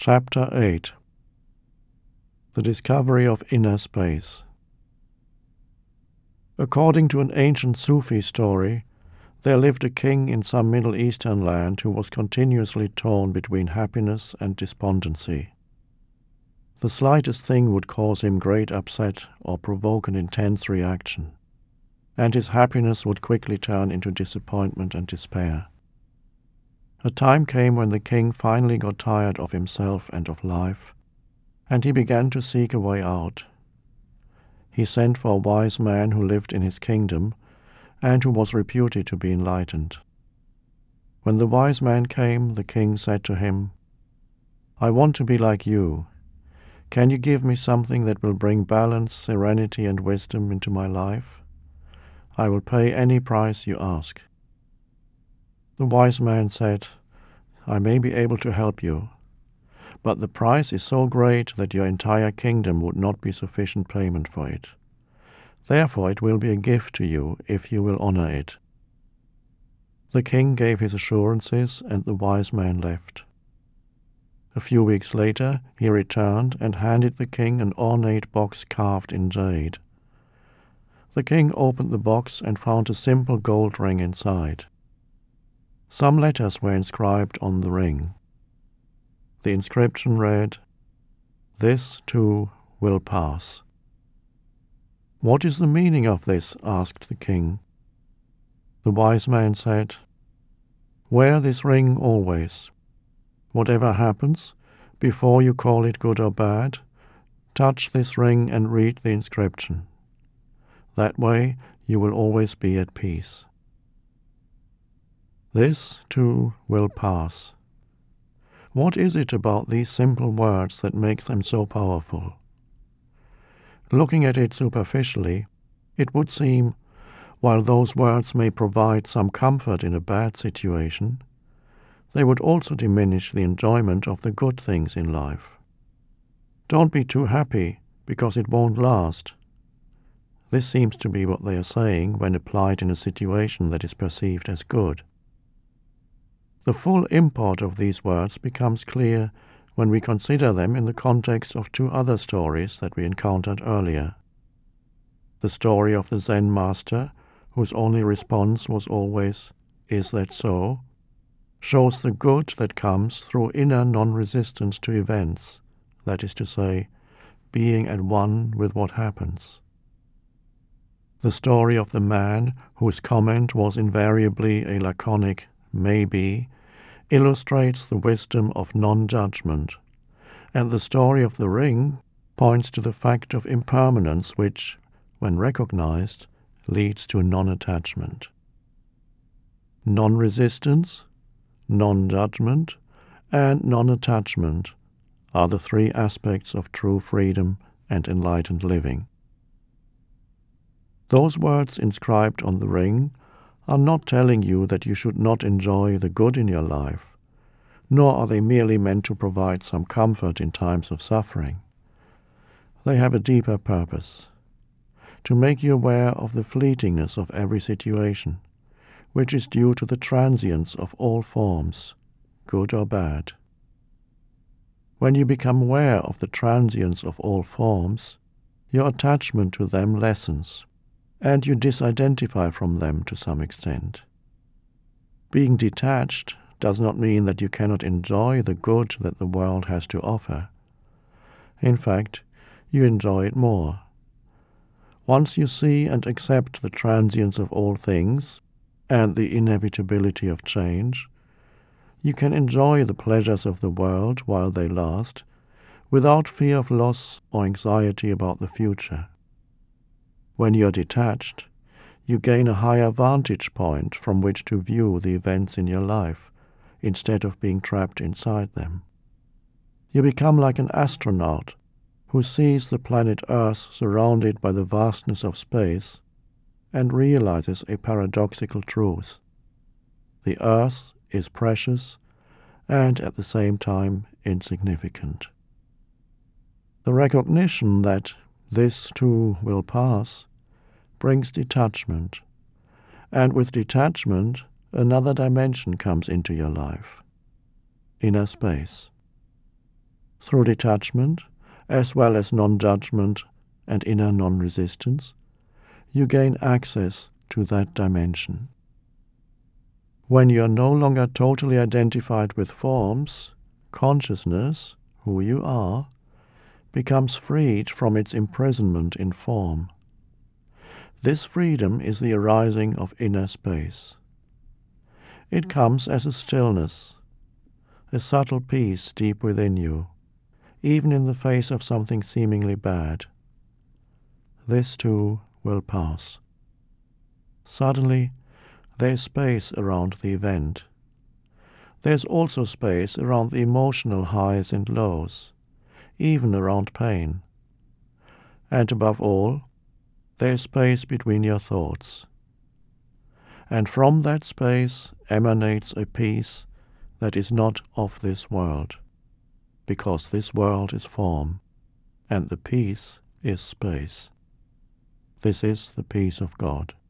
Chapter 8. The Discovery of Inner Space. According to an ancient Sufi story, there lived a king in some Middle Eastern land who was continuously torn between happiness and despondency. The slightest thing would cause him great upset or provoke an intense reaction, and his happiness would quickly turn into disappointment and despair. A time came when the king finally got tired of himself and of life, and he began to seek a way out. He sent for a wise man who lived in his kingdom and who was reputed to be enlightened. When the wise man came, the king said to him, "I want to be like you. Can you give me something that will bring balance, serenity, and wisdom into my life? I will pay any price you ask." The wise man said, "I may be able to help you, but the price is so great that your entire kingdom would not be sufficient payment for it. Therefore it will be a gift to you if you will honor it." The king gave his assurances, and the wise man left. A few weeks later he returned and handed the king an ornate box carved in jade. The king opened the box and found a simple gold ring inside. Some letters were inscribed on the ring. The inscription read, "This too will pass." "What is the meaning of this?" asked the king. The wise man said, "Wear this ring always. Whatever happens, before you call it good or bad, touch this ring and read the inscription. That way you will always be at peace." This too will pass. What is it about these simple words that make them so powerful? Looking at it superficially, it would seem, while those words may provide some comfort in a bad situation, they would also diminish the enjoyment of the good things in life. Don't be too happy, because it won't last. This seems to be what they are saying when applied in a situation that is perceived as good. The full import of these words becomes clear when we consider them in the context of two other stories that we encountered earlier. The story of the Zen master, whose only response was always, "Is that so?" shows the good that comes through inner non-resistance to events, that is to say, being at one with what happens. The story of the man, whose comment was invariably a laconic "maybe," illustrates the wisdom of non-judgment, and the story of the ring points to the fact of impermanence which, when recognized, leads to non-attachment. Non-resistance, non-judgment, and non-attachment are the three aspects of true freedom and enlightened living. Those words inscribed on the ring are not telling you that you should not enjoy the good in your life, nor are they merely meant to provide some comfort in times of suffering. They have a deeper purpose: to make you aware of the fleetingness of every situation, which is due to the transience of all forms, good or bad. When you become aware of the transience of all forms, your attachment to them lessens, and you disidentify from them to some extent. Being detached does not mean that you cannot enjoy the good that the world has to offer. In fact, you enjoy it more. Once you see and accept the transience of all things and the inevitability of change, you can enjoy the pleasures of the world while they last, without fear of loss or anxiety about the future. When you are detached, you gain a higher vantage point from which to view the events in your life, instead of being trapped inside them. You become like an astronaut who sees the planet Earth surrounded by the vastness of space and realizes a paradoxical truth. The Earth is precious and at the same time insignificant. The recognition that this too will pass brings detachment, and with detachment another dimension comes into your life: inner space. Through detachment, as well as non-judgment and inner non-resistance, you gain access to that dimension. When you are no longer totally identified with forms, consciousness, who you are, becomes freed from its imprisonment in form. This freedom is the arising of inner space. It comes as a stillness, a subtle peace deep within you, even in the face of something seemingly bad. This too will pass. Suddenly, there is space around the event. There is also space around the emotional highs and lows, even around pain. And above all, there is space between your thoughts. And from that space emanates a peace that is not of this world, because this world is form, and the peace is space. This is the peace of God.